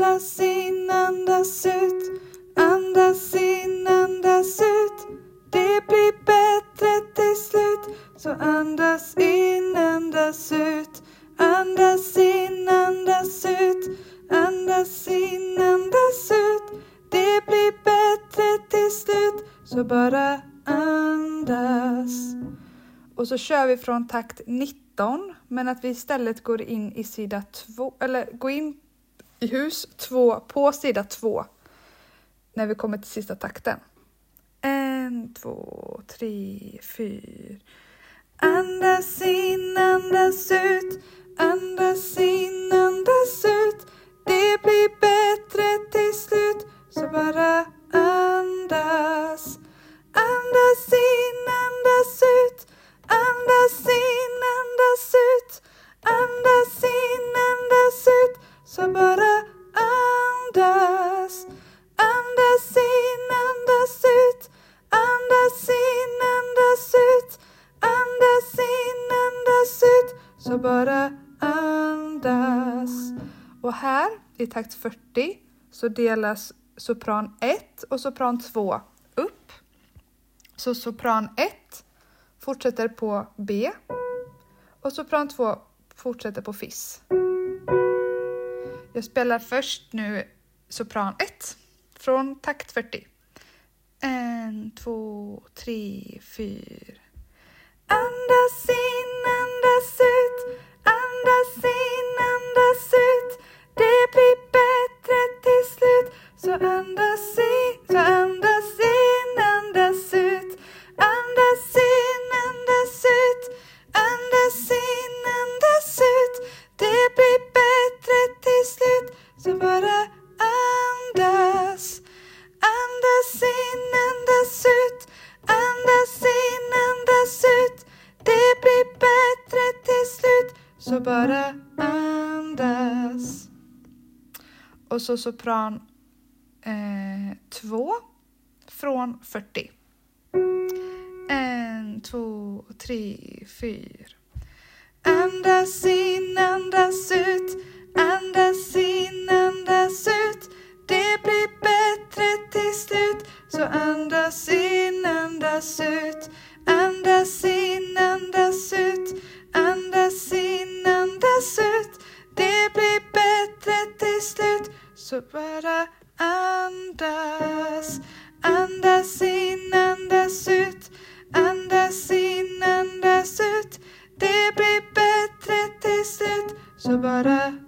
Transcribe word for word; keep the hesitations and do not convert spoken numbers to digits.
Andas in, andas ut. Andas in, andas ut. Det blir bättre till slut. Så andas in, andas ut. Andas in, andas ut. Andas in, andas ut. Det blir bättre till slut. Så bara andas. Och så kör vi från takt nitton. Men att vi istället går in i sida två. Eller går in i hus två på sida två. När vi kommer till sista takten. En, två, tre, fyra. Andas in, andas ut. Andas in, andas ut. Det blir bättre till slut. Så bara andas. Andas in, andas ut. Andas in, andas ut. Andas in, andas ut. Så bara andas. Andas in, andas ut. Andas in, andas ut. Andas in, andas ut. Så bara andas. Och här i takt fyrtio så delas sopran ett och sopran två upp. Så sopran ett fortsätter på B. Och sopran två fortsätter på Fis. Jag spelar först nu sopran ett från takt fyrtio. En, två, tre, fyra. Andas in, andas ut. Andas in, andas ut. Det blir bättre till slut. Så andas in, så andas in, andas ut. Andas in, andas ut. Andas in, andas ut. Det blir bättre till slut. Så bara andas. Andas in, andas ut. Andas in, andas ut. Det blir bättre till slut. Så bara andas. Och så sopran eh, två från fyrtio. En, två, tre, fyra. Andas in, andas ut. Andas in, andas ut. Det blir bättre till slut. Så andas in, andas ut. Andas in, andas ut. Andas in, andas ut. Det blir bättre till slut. Så bara andas. Andas in, andas ut. Andas in, andas ut. Det blir bättre till slut. Så bara